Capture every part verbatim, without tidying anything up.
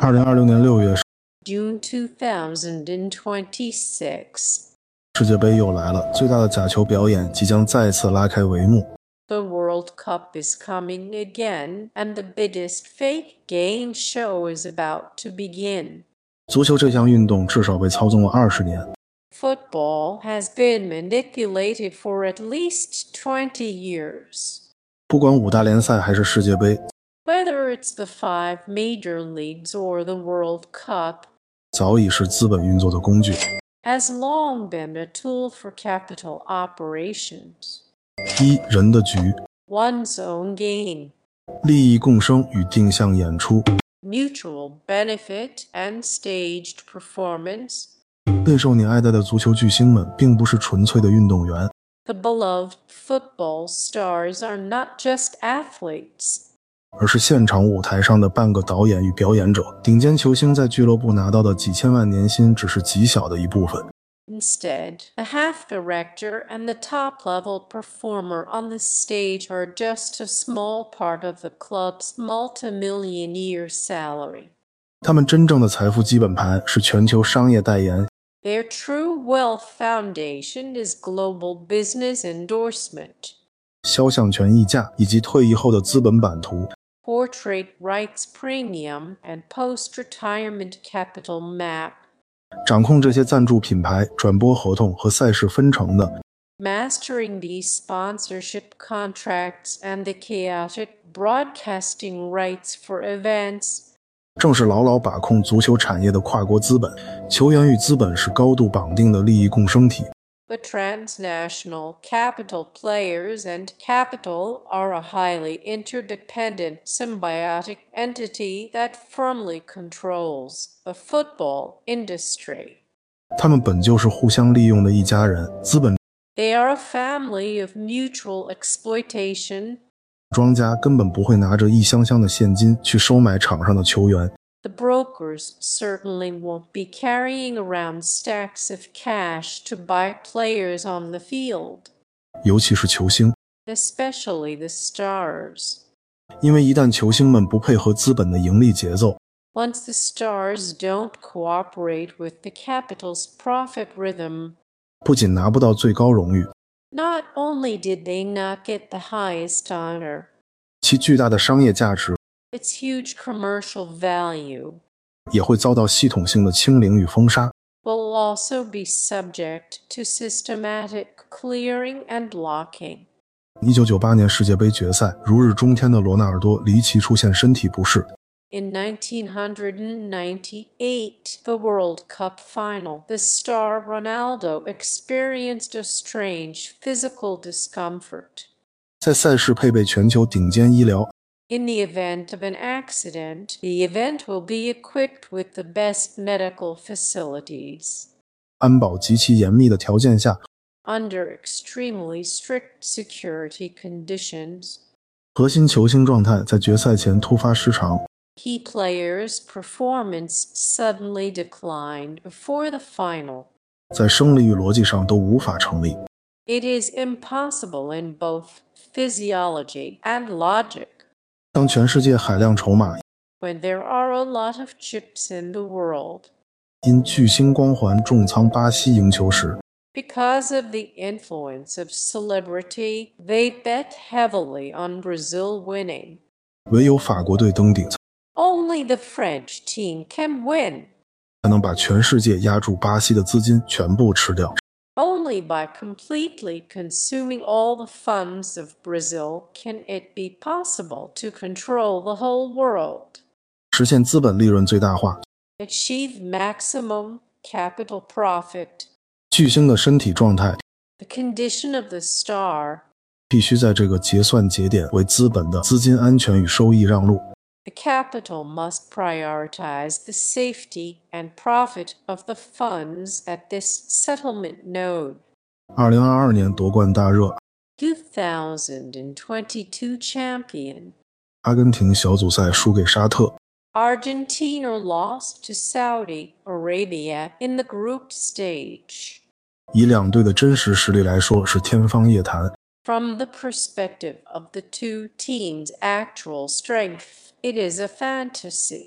二零二六年六月， June two thousand twenty-six. 世界杯又来了，最大的假球表演即将再次拉开帷幕。 The World Cup is coming again, and the biggest fake game show is about to begin. 足球这项运动至少被操纵了二十年。 Football has been manipulated for at least twenty years. 不管五大联赛还是世界杯， Whether it's the five major leagues or the World Cup, 早已是资本运作的工具。 has long been a tool for capital operations. 一、人的局， One's own gain, 利益共生与定向演出。 mutual benefit, and staged performance. 备受你爱戴的足球巨星们并不是纯粹的运动员， The beloved football stars are not just athletes. 而是现场舞台上的半个导演与表演者。顶尖球星在俱乐部拿到的几千万年薪只是极小的一部分。 Instead, the half director and the top-level performer on the stage are just a small part of the club's multi-million-year salary. 他们真正的财富基本盘是全球商业代言。 Their true wealth foundation is global business endorsement, 肖像权溢价以及退役后的资本版图。 portrait rights premium, and post-retirement capital map. 掌控这些赞助品牌、转播合同和赛事分成的， Mastering these sponsorship contracts and the chaotic broadcasting rights for events, 正是牢牢把控足球产业的跨国资本。球员与资本是高度绑定的利益共生体。 the transnational capital players and capital are a highly interdependent symbiotic entity that firmly controls the football industry. 他们本就是互相利用的一家人，资本 They are a family of mutual exploitation. 庄家根本不会拿着一箱箱的现金去收买场上的球员。 The brokers certainly won't be carrying around stacks of cash to buy players on the field, 尤其是球星， especially the stars. 因为一旦球星们不配合资本的盈利节奏， Once the stars don't cooperate with the capital's profit rhythm, 不仅拿不到最高荣誉， not only did they not get the highest honor, 其巨大的商业价值 its huge commercial value 也会遭到系统性的清零与封杀。 will also be subject to systematic clearing and locking. 一九九八年世界杯决赛，如日中天的罗纳尔多离奇出现身体不适， In nineteen ninety-eight, the World Cup final, the star Ronaldo experienced a strange physical discomfort. 在赛事配备全球顶尖医疗， In the event of an accident, the event will be equipped with the best medical facilities. 安保极其严密的条件下， Under extremely strict security conditions, 核心球星状态在决赛前突发失常， key players' performance suddenly declined before the final. 在生理与逻辑上都无法成立。 It is impossible in both physiology and logic. 当全世界海量筹码 When there are a lot of chips in the world, 因巨星光环重仓巴西赢球时， because of the influence of celebrity, they bet heavily on Brazil winning. 唯有法国队登顶， Only the French team can win. 才能把全世界压住巴西的资金全部吃掉。 Only by completely consuming all the funds of Brazil can it be possible to control the whole world. 实现资本利润最大化。 Achieve maximum capital profit. 巨星的身体状态 The condition of the star. 必须在这个结算节点为资本的资金安全与收益让路。 The capital must prioritize the safety and profit of the funds at this settlement node. 二零二二年夺冠大热， two thousand twenty-two champion. 阿根廷小组赛输给沙特， Argentina lost to Saudi Arabia in the group stage. 以两队的真实实力来说是天方夜谭。 From the perspective of the two teams' actual strength, it is a fantasy.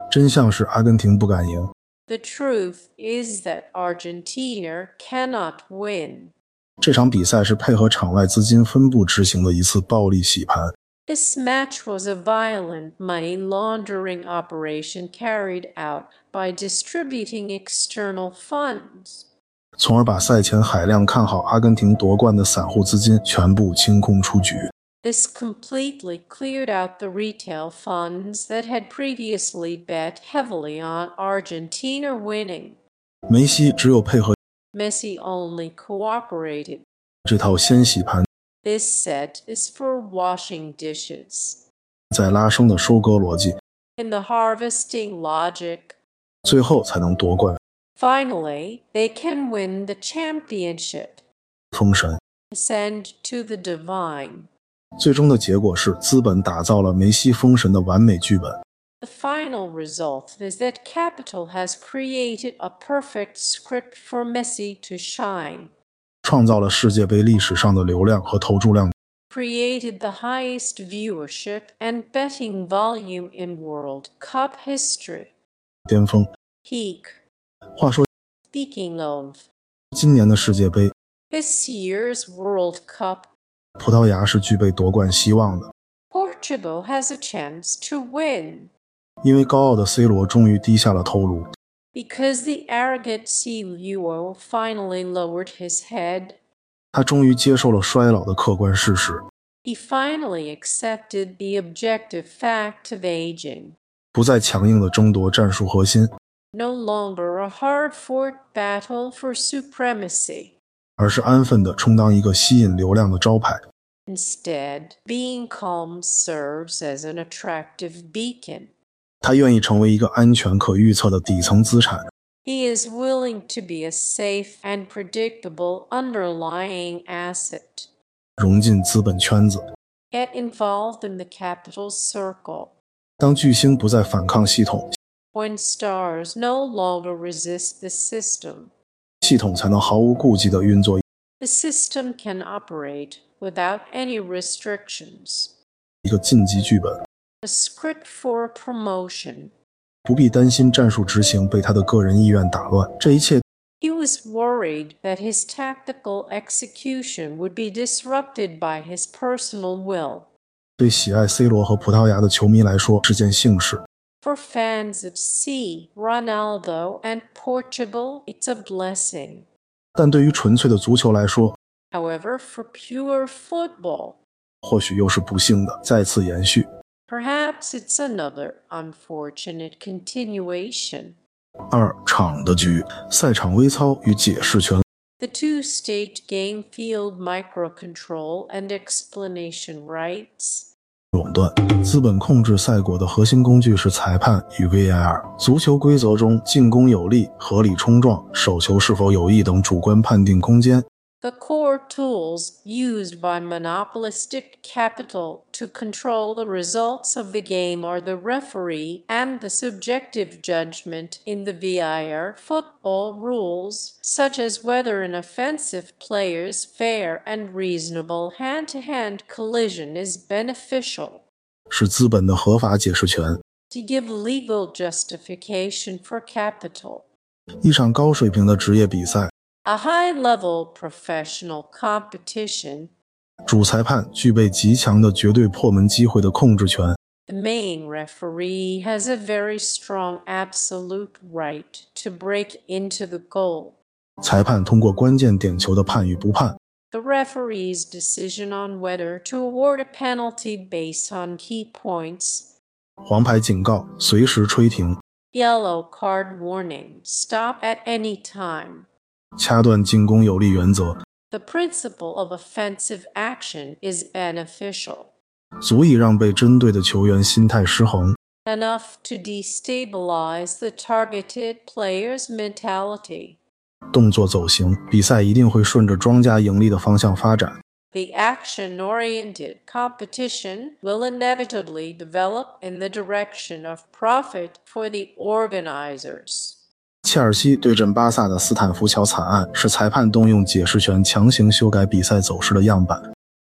真相是阿根廷不敢赢。 The truth is that Argentina cannot win. 这场比赛是配合场外资金分布执行的一次暴力洗盘。 This match was a violent money laundering operation carried out by distributing external funds. 从而把赛前海量看好阿根廷夺冠的散户资金全部清空出局。 This completely cleared out the retail funds that had previously bet heavily on Argentina winning. 梅西只有配合 Messi only cooperated. 这套先洗盘， This set is for washing dishes. 在拉升的收割逻辑， In the harvesting logic, 最后才能夺冠。 finally, they can win the championship, 封神， ascend to the divine. 最终的结果是资本打造了梅西封神的完美剧本。 The final result is that capital has created a perfect script for Messi to shine, 创造了世界杯历史上的流量和投注量 created the highest viewership and betting volume in World Cup history. 巅峰。 Peak. 话说， Speaking of, 今年的世界杯， this year's World Cup, 葡萄牙是具备夺冠希望的， Portugal has a chance to win, 因为高傲的 C 罗终于低下了头颅。 because the arrogant C Luo finally lowered his head. 他终于接受了衰老的客观事实， He finally accepted the objective fact of aging, 不再强硬地争夺战术核心， no longer a hard-fought battle for supremacy. 而是安分地充当一个吸引流量的招牌。 Instead, being calm serves as an attractive beacon. 他愿意成为一个安全可预测的底层资产， He is willing to be a safe and predictable underlying asset. 融进资本圈子。 Get involved in the capital circle. 当巨星不再反抗系统， When stars no longer resist the system, 系统才能毫无顾忌地运作 the system can operate without any restrictions. 一个晋级剧本， A script for promotion. 不必担心战术执行被他的个人意愿打乱。这一切 He was worried that his tactical execution would be disrupted by his personal will. 对喜爱 C 罗和葡萄牙的球迷来说是件幸事， For fans of C, Ronaldo, and Portugal, it's a blessing. 但对于纯粹的足球来说， However, for pure football, 或许又是不幸的再次延续。 perhaps it's another unfortunate continuation. 二场的局，赛场微操与解释权 The two-stage game field microcontrol and explanation rights. 垄断，资本控制赛果的核心工具是裁判与 V A R。足球规则中，进攻有力、合理冲撞、手球是否有益等主观判定空间。 The core tools used by monopolistic capital to control the results of the game are the referee and the subjective judgment in the V I R football rules, such as whether an offensive player's fair and reasonable hand-to-hand collision is beneficial. 是资本的合法解释权。 To give legal justification for capital. 一场高水平的职业比赛， A high-level professional competition. 主裁判具备极强的绝对破门机会的控制权。 The main referee has a very strong absolute right to break into the goal. 裁判通过关键点球的判与不判， The referee's decision on whether to award a penalty based on key points. 黄牌警告，随时吹停， Yellow card warning. Stop at any time. 掐断进攻有利原则， The principle of offensive action is beneficial, 足以让被针对的球员心态失衡。 enough to destabilize the targeted player's mentality. 动作走形，比赛一定会顺着庄家盈利的方向发展。 The action-oriented competition will inevitably develop in the direction of profit for the organizers. 切尔西对阵巴萨的斯坦福桥惨案是裁判动用解释权强行修改比赛走势的样板。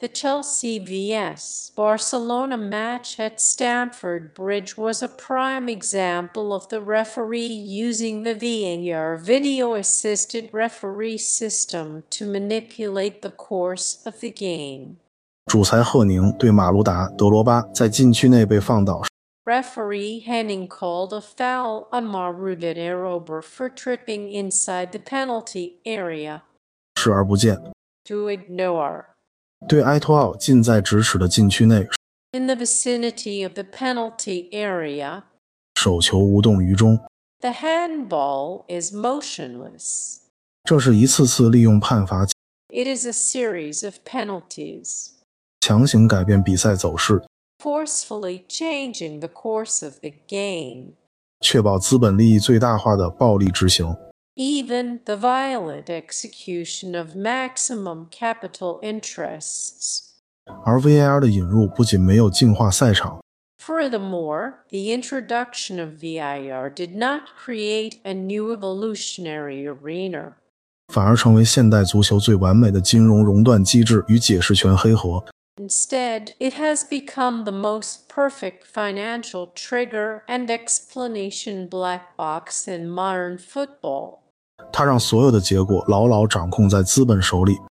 The Chelsea vs Barcelona match at Stamford Bridge was a prime example of the referee using the V A R video-assisted referee system to manipulate the course of the game. 主裁赫宁对马卢达·德罗巴在禁区内被放倒。 Referee Henning called a foul on Marouda Erober for tripping inside the penalty area. 视而不见。 To ignore. 对埃托奥近在咫尺的禁区内， In the vicinity of the penalty area. 手球无动于衷。 The handball is motionless. 这是一次次利用判罚 It is a series of penalties. 强行改变比赛走势， Forcefully changing the course of the game. 确保资本利益最大化的暴力执行。 Even the violent execution of maximum capital interests. 而 V A R 的引入不仅没有净化赛场， Furthermore, the introduction of V I R did not create a new evolutionary arena. 反而成为现代足球最完美的金融熔断机制与解释权黑盒。 Instead, it has become the most perfect financial trigger and explanation black box in modern football. 它让所有的结果牢牢掌控在资本手里，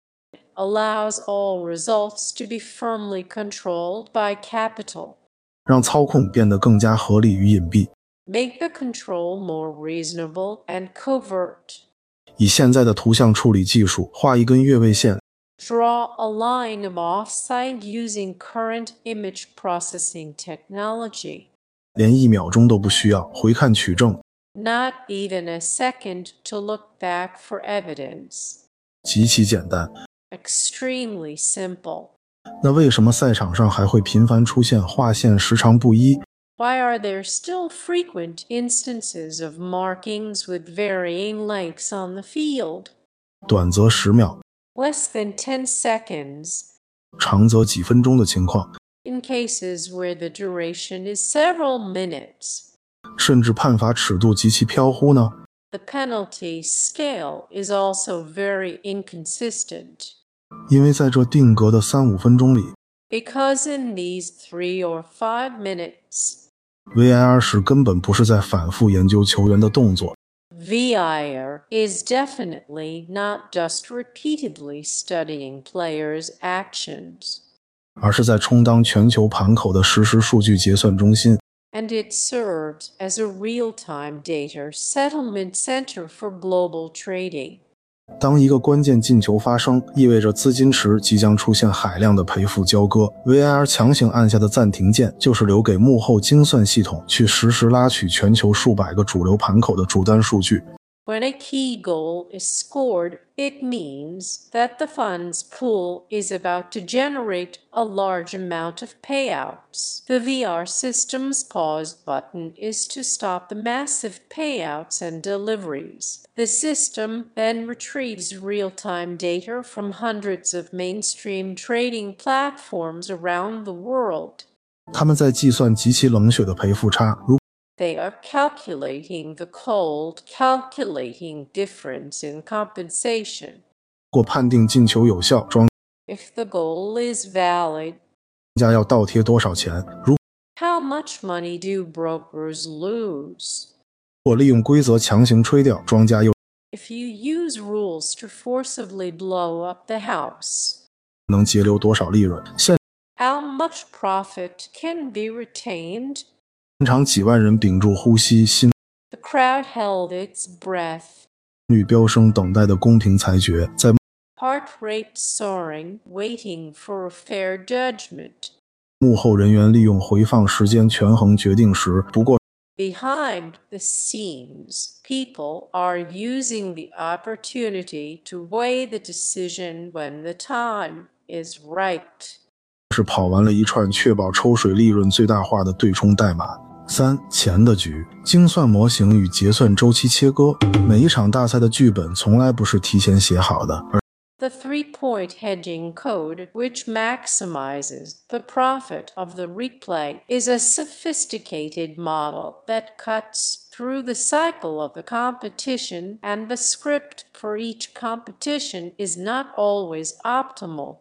Allows all results to be firmly controlled by capital. 让操控变得更加合理与隐蔽。 Make the control more reasonable and covert. 以现在的图像处理技术画一根越位线， Draw a line of offside using current image processing technology. 连一秒钟都不需要回看取证， Not even a second to look back for evidence. 极其简单。 Extremely simple. 那为什么赛场上还会频繁出现划线时长不一、 Why are there still frequent instances of markings with varying lengths on the field? 短则十秒、 Less than ten seconds. 长则几分钟的情况， In cases where the duration is several minutes. 甚至判罚尺度极其飘忽呢？ The penalty scale is also very inconsistent. 因为在这定格的三五分钟里， Because in these three or five minutes, V A R 时根本不是在反复研究球员的动作， V I R is definitely not just repeatedly studying players' actions, 而是在充当全球盘口的实时数据结算中心， and it serves as a real-time data settlement center for global trading. 当一个关键进球发生，意味着资金池即将出现海量的赔付交割。V A R 强行按下的暂停键，就是留给幕后精算系统去实时拉取全球数百个主流盘口的主单数据。 When a key goal is scored, it means that the funds pool is about to generate a large amount of payouts. The V R system's pause button is to stop the massive payouts and deliveries. The system then retrieves real-time data from hundreds of mainstream trading platforms around the world. 他们在计算极其冷血的赔付差，如 They are calculating the cold, calculating difference in compensation. 果判定进球有效，庄 If the goal is valid, 家要倒贴多少钱？如 how much money do brokers lose? 果利用规则强行吹掉，庄家又 If you use rules to forcibly blow up the house, 能节流多少利润？现 how much profit can be retained? 场几万人屏住呼吸，心 The crowd held its breath, 率飙升，等待的公平裁决，在 heart rate soaring, waiting for a fair judgment. 幕后人员利用回放时间权衡决定时，不过 Behind the scenes, people are using the opportunity to weigh the decision when the time is right. 是跑完了一串确保抽水利润最大化的对冲代码。三、钱的局，精算模型与结算周期切割。每一场大赛的剧本从来不是提前写好的，而 The three-point hedging code, which maximizes the profit of the replay, is a sophisticated model that cuts through the cycle of the competition, and the script for each competition is not always optimal.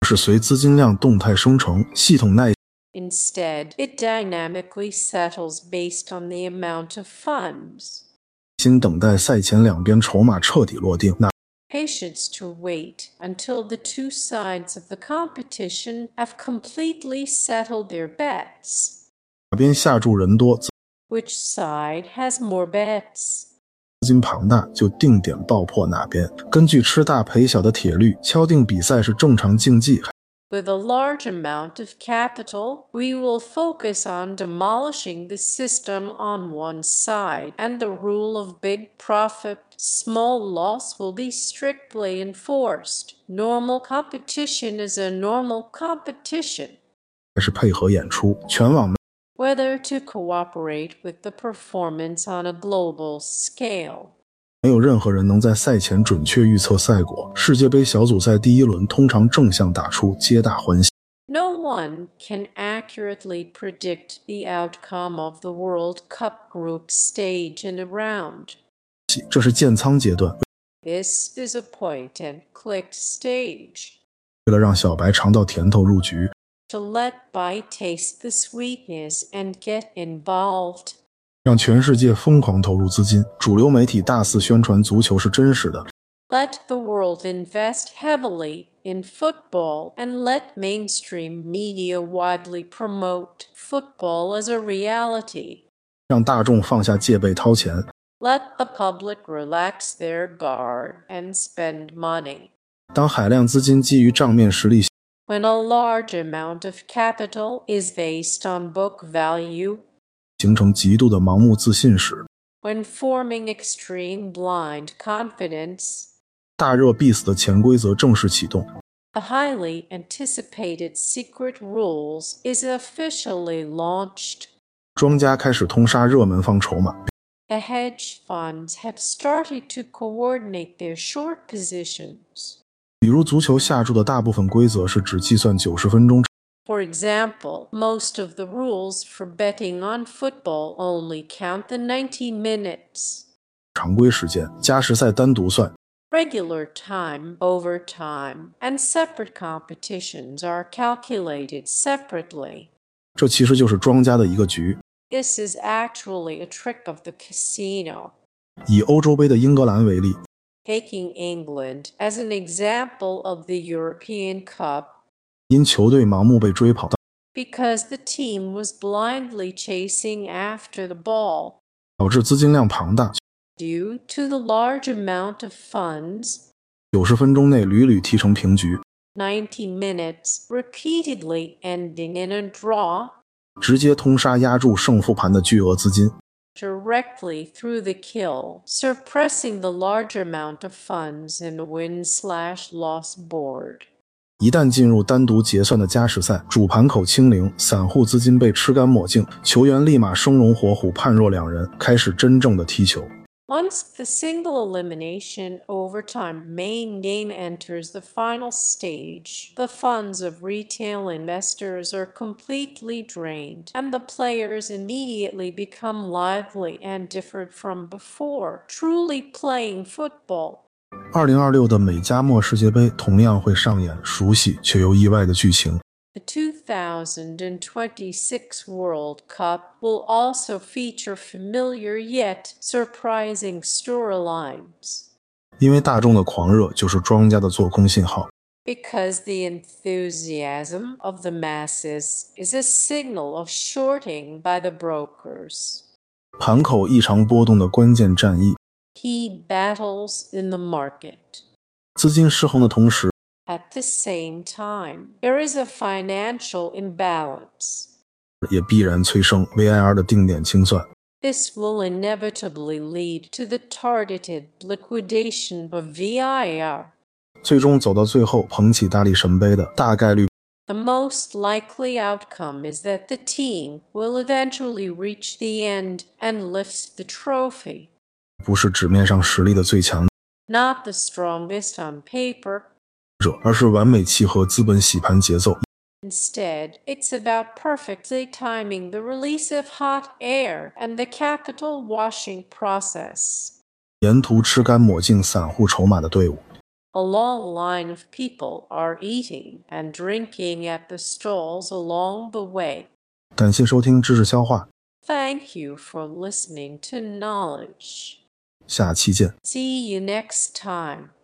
是随资金量动态生成，系统耐 Instead, it dynamically settles based on the amount of funds. 心等待赛前两边筹码彻底落定，那 Patience to wait until the two sides of the competition have completely settled their bets. 哪边下注人多，资 Which side has more bets? 金庞大就定点爆破哪边，根据吃大赔小的铁律敲定比赛是正常竞技。 With a large amount of capital, we will focus on demolishing the system on one side, and the rule of big profit, small loss will be strictly enforced. Normal competition is a normal competition. 还是配合演出，全网 Whether to cooperate with the performance on a global scale. 没有任何人能在赛前准确预测赛果。世界杯小组赛第一轮通常正向打出，皆大欢喜。 No one can accurately predict the outcome of the World Cup group stage in a round. 这是建仓阶段， This is a point-and-click stage. 为了让小白尝到甜头入局， To let Bai taste the sweetness and get involved. 让全世界疯狂投入资金，主流媒体大肆宣传足球是真实的。 Let the world invest heavily in football and let mainstream media widely promote football as a reality. 让大众放下戒备掏钱， Let the public relax their guard and spend money. 当海量资金基于账面实力 When a large amount of capital is based on book value, 形成极度的盲目自信时， when forming extreme blind confidence, 大热必死的潜规则正式启动。 the highly anticipated secret rules is officially launched. 庄家开始通杀热门方筹码， The hedge funds have started to coordinate their short positions. 比如足球下注的大部分规则是只计算九十分钟， For example, most of the rules for betting on football only count the ninety minutes. 常规时间，加时赛单独算。 Regular time, overtime, and separate competitions are calculated separately. 这其实就是庄家的一个局。 This is actually a trick of the casino. 以欧洲杯的英格兰为例， Taking England as an example of the European Cup, 因球队盲目被追跑， because the team was blindly chasing after the ball. 导致资金量庞大， Due to the large amount of funds, 九十分钟内屡屡踢成平局， ninety minutes repeatedly ending in a draw, 直接通杀压住胜负盘的巨额资金。 directly through the kill, suppressing the large amount of funds in the win-slash-loss board. 一旦进入单独结算的加时赛，主盘口清零，散户资金被吃干抹净，球员立马生龙活虎，判若两人，开始真正的踢球。 Once the single elimination overtime main game enters the final stage, the funds of retail investors are completely drained, and the players immediately become lively and different from before, truly playing football. 二零二六的美加墨世界杯同样会上演熟悉却又意外的剧情。 The two thousand twenty-six World Cup will also feature familiar yet surprising storylines. 因为大众的狂热就是庄家的做空信号。 Because the enthusiasm of the masses is a signal of shorting by the brokers. 盘口异常波动的关键战役， Key battles in the market. 资金失衡的同时， At the same time, there is a financial imbalance. 也必然催生 V I R 的定点清算。 This will inevitably lead to the targeted liquidation of V I R. 最终走到最后，捧起大力神杯的大概率， The most likely outcome is that the team will eventually reach the end and lift the trophy. 不是纸面上实力的最强 Not the strongest on paper. 者，而是完美契合资本洗盘节奏。 Instead, it's about perfectly timing the release of hot air and the capital washing process. 沿途吃干抹净散户筹码的队伍， A long line of people are eating and drinking at the stalls along the way. 感谢收听知识消化， Thank you for listening to Knowledge. 下期见。 See you next time.